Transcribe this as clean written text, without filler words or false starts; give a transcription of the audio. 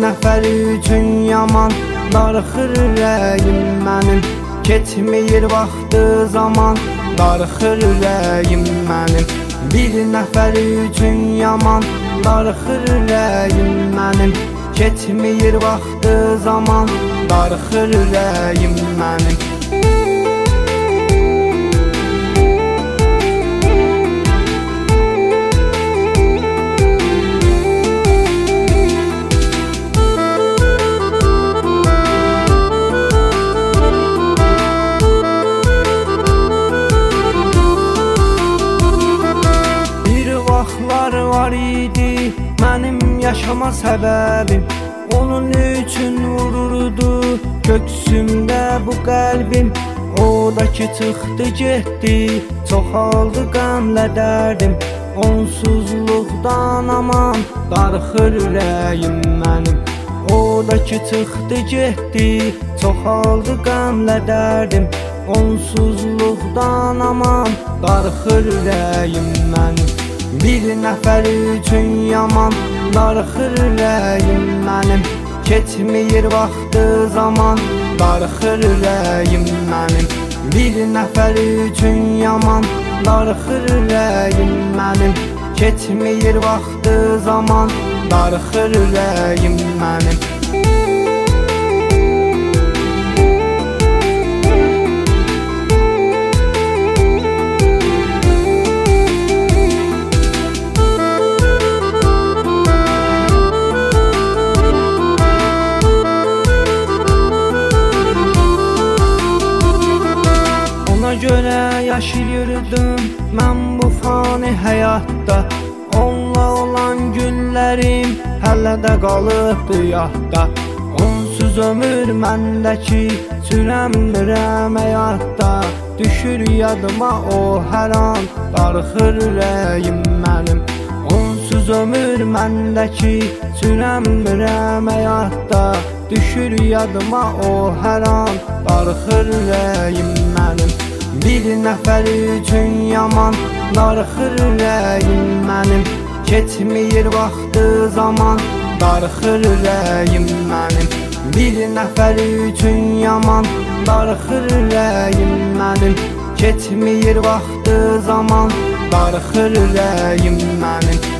nəfər üçün yaman darıxır ürəyim mənim. Keçmir vaxtı zaman darıxır ürəyim mənim. Bir nəfər üçün yaman darıxır ürəyim mənim. Keçmir vaxtı zaman darıxır ürəyim mənim. Var idi mənim yaşama səbəbim, onun üçün vururdu köksümdə bu qəlbim. O da ki çıxdı getdi, çoxaldı qəmlə dərdim. Onsuzluqdan aman darıxır ürəyim mənim. O da ki çıxdı getdi, çoxaldı qəmlə dərdim. Onsuzluqdan aman darıxır ürəyim mənim. Bir nəfər üçün yaman darıxır ürəyim mənim. Keçmir vaxtı zaman darıxır ürəyim mənim. Bir nəfər üçün yaman darıxır ürəyim mənim. Keçmir vaxtı zaman darıxır ürəyim mənim. Görə yaşayırdım mən bu fani həyatda. Onunla olan günlərim hələ də qalıbdı yadda. Onsuz ömür məndəki sürəmdirəm həyatda. Düşür yadıma o hər an darıxır ürəyim mənim. Onsuz ömür məndəki sürəmdirəm həyatda. Düşür yadıma o hər an darıxır ürəyim mənim. Bir nəfər üçün yaman darıxır ürəyim mənim. Keçmir vaxtı zaman darıxır ürəyim mənim. Bir nəfər üçün yaman darıxır ürəyim mənim. Keçmir vaxtı zaman darıxır ürəyim mənim.